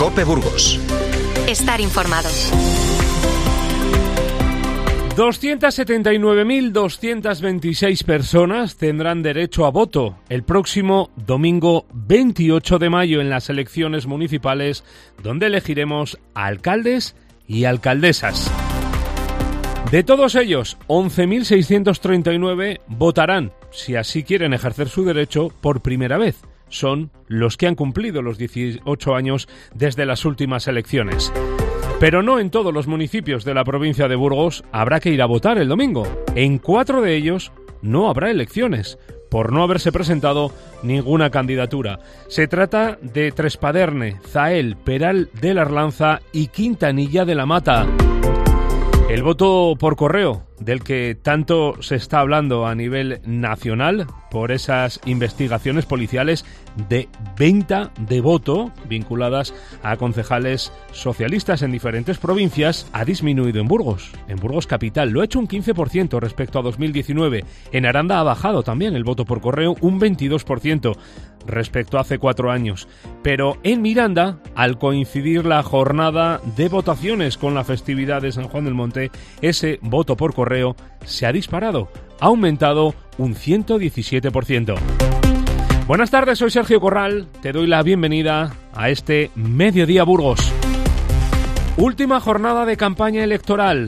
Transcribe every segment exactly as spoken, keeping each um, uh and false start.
COPE Burgos. Estar informado. doscientas setenta y nueve mil doscientas veintiséis personas tendrán derecho a voto el próximo domingo veintiocho de mayo en las elecciones municipales, donde elegiremos alcaldes y alcaldesas. De todos ellos, once mil seiscientos treinta y nueve votarán, si así quieren ejercer su derecho, por primera vez. Son los que han cumplido los dieciocho años desde las últimas elecciones. Pero no en todos los municipios de la provincia de Burgos habrá que ir a votar el domingo. En cuatro de ellos no habrá elecciones, por no haberse presentado ninguna candidatura. Se trata de Trespaderne, Zael, Peral de la Arlanza y Quintanilla de la Mata. El voto por correo, del que tanto se está hablando a nivel nacional por esas investigaciones policiales de venta de voto vinculadas a concejales socialistas en diferentes provincias, ha disminuido en Burgos. En Burgos capital lo ha hecho un quince por ciento respecto a dos mil diecinueve. En Aranda ha bajado también el voto por correo un veintidós por ciento respecto a hace cuatro años. Pero en Miranda, al coincidir la jornada de votaciones con la festividad de San Juan del Monte, ese voto por correo se ha disparado, ha aumentado un ciento diecisiete por ciento. Buenas tardes, soy Sergio Corral, te doy la bienvenida a este Mediodía Burgos. Última jornada de campaña electoral.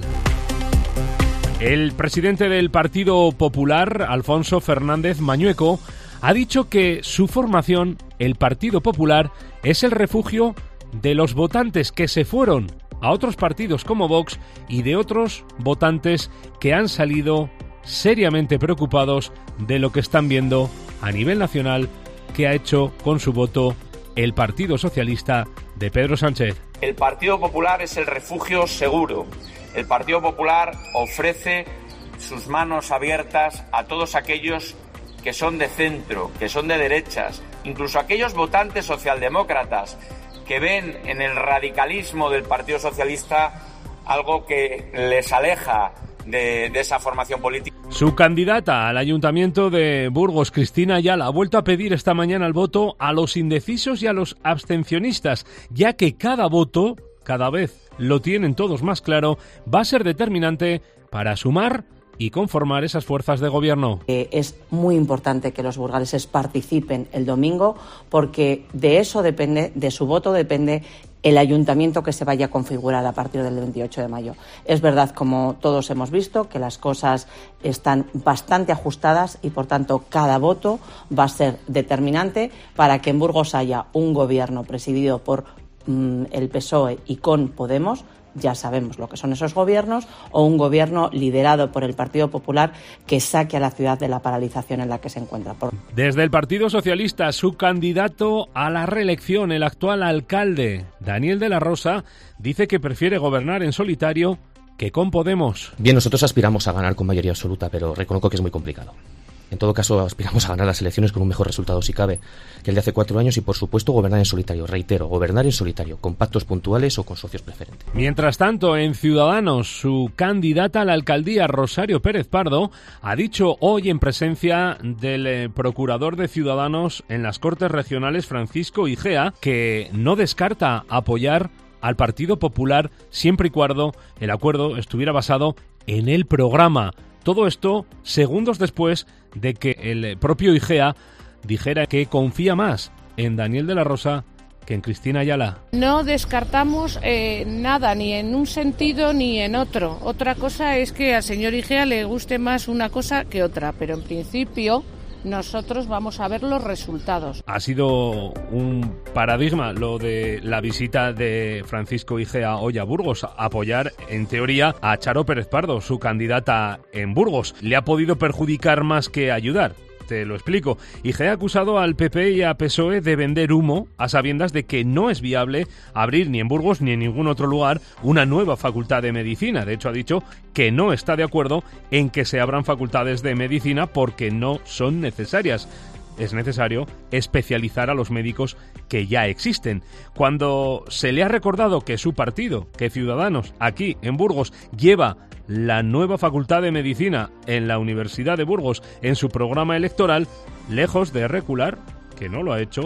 El presidente del Partido Popular, Alfonso Fernández Mañueco, ha dicho que su formación, el Partido Popular, es el refugio de los votantes que se fueron a otros partidos como Vox y de otros votantes que han salido seriamente preocupados de lo que están viendo a nivel nacional que ha hecho con su voto el Partido Socialista de Pedro Sánchez. El Partido Popular es el refugio seguro. El Partido Popular ofrece sus manos abiertas a todos aquellos que son de centro, que son de derechas, incluso aquellos votantes socialdemócratas que ven en el radicalismo del Partido Socialista algo que les aleja de, de esa formación política. Su candidata al Ayuntamiento de Burgos, Cristina Ayala, ha vuelto a pedir esta mañana el voto a los indecisos y a los abstencionistas, ya que cada voto, cada vez lo tienen todos más claro, va a ser determinante para sumar y conformar esas fuerzas de gobierno. Eh, es muy importante que los burgaleses participen el domingo, porque de eso depende, de su voto depende el ayuntamiento que se vaya a configurar a partir del veintiocho de mayo. Es verdad, como todos hemos visto, que las cosas están bastante ajustadas y, por tanto, cada voto va a ser determinante para que en Burgos haya un gobierno presidido por mm, el P S O E y con Podemos. Ya sabemos lo que son esos gobiernos, o un gobierno liderado por el Partido Popular que saque a la ciudad de la paralización en la que se encuentra. Por... Desde el Partido Socialista, su candidato a la reelección, el actual alcalde, Daniel de la Rosa, dice que prefiere gobernar en solitario que con Podemos. Bien, nosotros aspiramos a ganar con mayoría absoluta, pero reconozco que es muy complicado. En todo caso, aspiramos a ganar las elecciones con un mejor resultado, si cabe, que el de hace cuatro años y, por supuesto, gobernar en solitario. Reitero, gobernar en solitario, con pactos puntuales o con socios preferentes. Mientras tanto, en Ciudadanos, su candidata a la alcaldía, Rosario Pérez Pardo, ha dicho hoy en presencia del eh, procurador de Ciudadanos en las Cortes Regionales, Francisco Igea, que no descarta apoyar al Partido Popular siempre y cuando el acuerdo estuviera basado en el programa. Todo esto segundos después de que el propio Igea dijera que confía más en Daniel de la Rosa que en Cristina Ayala. No descartamos eh, nada, ni en un sentido ni en otro. Otra cosa es que al señor Igea le guste más una cosa que otra, pero en principio nosotros vamos a ver los resultados. Ha sido un paradigma lo de la visita de Francisco Igea hoy a Burgos, a apoyar en teoría a Charo Pérez Pardo, su candidata en Burgos. ¿Le ha podido perjudicar más que ayudar? Te lo explico. Igea ha acusado al P P y a P S O E de vender humo a sabiendas de que no es viable abrir ni en Burgos ni en ningún otro lugar una nueva facultad de medicina. De hecho, ha dicho que no está de acuerdo en que se abran facultades de medicina porque no son necesarias. Es necesario especializar a los médicos que ya existen. Cuando se le ha recordado que su partido, que Ciudadanos, aquí en Burgos, lleva la nueva Facultad de Medicina en la Universidad de Burgos en su programa electoral, lejos de recular, que no lo ha hecho,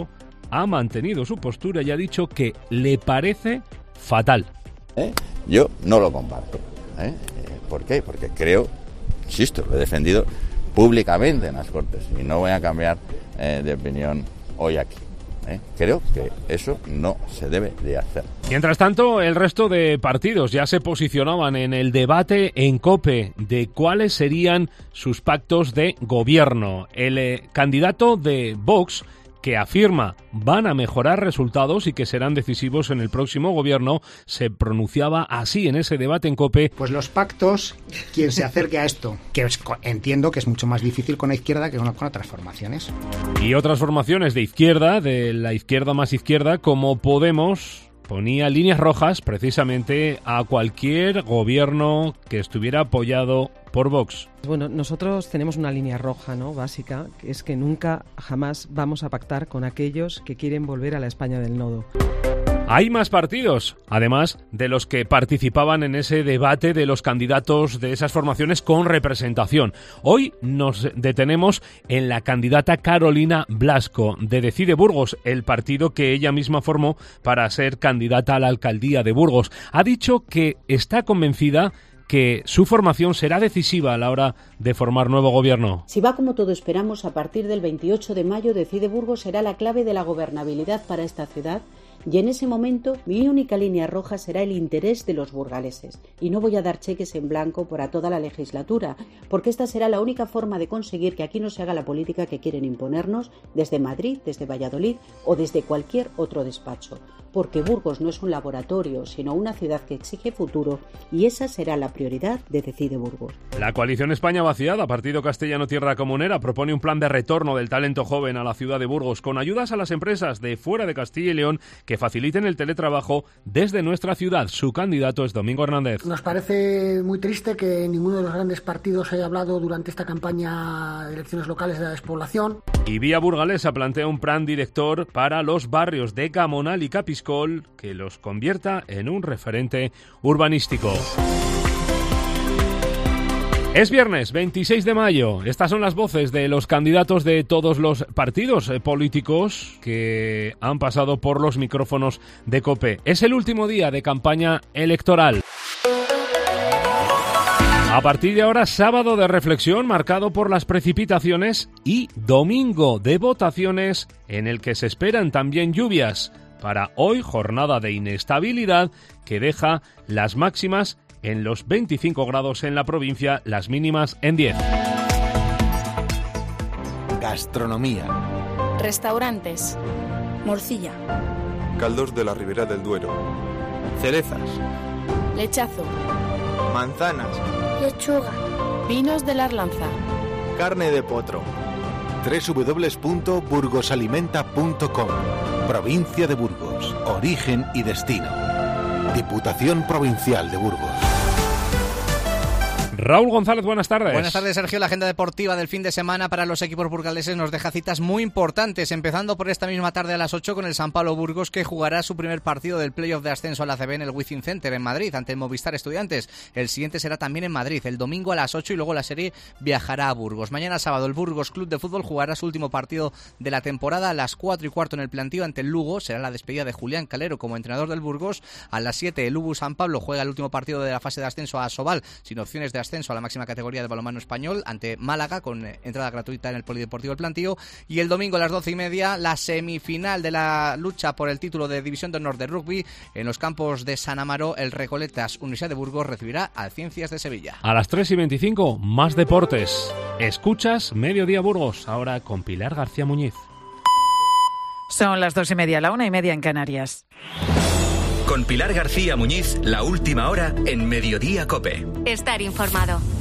ha mantenido su postura y ha dicho que le parece fatal. ¿Eh? Yo no lo comparto. ¿Eh? ¿Por qué? Porque creo, insisto, lo he defendido públicamente en las Cortes y no voy a cambiar eh, de opinión hoy aquí. ¿Eh? Creo que eso no se debe de hacer. Mientras tanto, el resto de partidos ya se posicionaban en el debate en COPE de cuáles serían sus pactos de gobierno. El eh, candidato de Vox, que afirma van a mejorar resultados y que serán decisivos en el próximo gobierno, se pronunciaba así en ese debate en COPE. Pues los pactos, quien se acerque a esto, que es, entiendo que es mucho más difícil con la izquierda que con, con otras formaciones. Y otras formaciones de izquierda, de la izquierda más izquierda, como Podemos, ponía líneas rojas precisamente a cualquier gobierno que estuviera apoyado por Vox. Bueno, nosotros tenemos una línea roja, ¿no?, básica, que es que nunca, jamás vamos a pactar con aquellos que quieren volver a la España del nodo. Hay más partidos, además de los que participaban en ese debate de los candidatos de esas formaciones con representación. Hoy nos detenemos en la candidata Carolina Blasco, de Decide Burgos, el partido que ella misma formó para ser candidata a la alcaldía de Burgos. Ha dicho que está convencida que su formación será decisiva a la hora de formar nuevo gobierno. Si va como todo esperamos, a partir del veintiocho de mayo, Decide Burgos será la clave de la gobernabilidad para esta ciudad. Y en ese momento, mi única línea roja será el interés de los burgaleses. Y no voy a dar cheques en blanco para toda la legislatura, porque esta será la única forma de conseguir que aquí no se haga la política que quieren imponernos desde Madrid, desde Valladolid o desde cualquier otro despacho. Porque Burgos no es un laboratorio, sino una ciudad que exige futuro, y esa será la prioridad de Decide Burgos. La coalición España Vaciada, Partido Castellano Tierra Comunera, propone un plan de retorno del talento joven a la ciudad de Burgos, con ayudas a las empresas de fuera de Castilla y León que faciliten el teletrabajo desde nuestra ciudad. Su candidato es Domingo Hernández. Nos parece muy triste que ninguno de los grandes partidos haya hablado durante esta campaña de elecciones locales de la despoblación. Y Vía Burgalesa plantea un plan director para los barrios de Gamonal y Capiscol que los convierta en un referente urbanístico. Es viernes veintiséis de mayo. Estas son las voces de los candidatos de todos los partidos políticos que han pasado por los micrófonos de COPE. Es el último día de campaña electoral. A partir de ahora, sábado de reflexión marcado por las precipitaciones y domingo de votaciones en el que se esperan también lluvias. Para hoy, jornada de inestabilidad que deja las máximas en los veinticinco grados en la provincia, las mínimas en diez. Gastronomía. Restaurantes. Morcilla. Caldos de la Ribera del Duero. Cerezas. Lechazo. Manzanas. Lechuga. Vinos de la Arlanza. Carne de potro. doble u doble u doble u punto burgosalimenta punto com. Provincia de Burgos. Origen y destino. Diputación Provincial de Burgos. Raúl González, buenas tardes. Buenas tardes, Sergio. La agenda deportiva del fin de semana para los equipos burgaleses nos deja citas muy importantes, empezando por esta misma tarde a las ocho con el San Pablo Burgos, que jugará su primer partido del playoff de ascenso a la A C B en el Wizzing Center en Madrid, ante el Movistar Estudiantes. El siguiente será también en Madrid, el domingo a las ocho, y luego la serie viajará a Burgos. Mañana sábado el Burgos Club de Fútbol jugará su último partido de la temporada a las cuatro y cuarto en el plantío ante el Lugo. Será la despedida de Julián Calero como entrenador del Burgos. A las siete el U B U San Pablo juega el último partido de la fase de ascenso a Asobal, sin opciones de ascenso a la máxima categoría de balonmano español, ante Málaga, con entrada gratuita en el Polideportivo El Plantío. Y el domingo a las doce y media la semifinal de la lucha por el título de División de Honor de Rugby en los campos de San Amaro. El Recoletas Universidad de Burgos recibirá al Ciencias de Sevilla. A las tres y veinticinco, más deportes. Escuchas Mediodía Burgos, ahora con Pilar García Muñiz. Son las dos y media, la una y media en Canarias. Con Pilar García Muñiz, la última hora en Mediodía COPE. Estar informado.